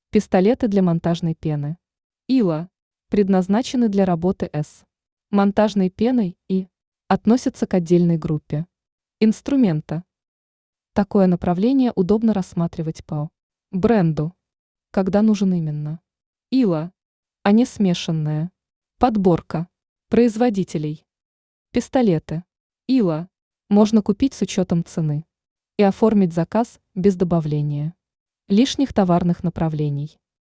Пистолеты для монтажной пены. Ила. Предназначены для работы с монтажной пеной и относятся к отдельной группе инструмента. Такое направление удобно рассматривать по бренду, когда нужен именно ила, а не смешанная. Подборка производителей. Пистолеты. Ила можно купить с учетом цены и оформить заказ без добавления лишних товарных направлений.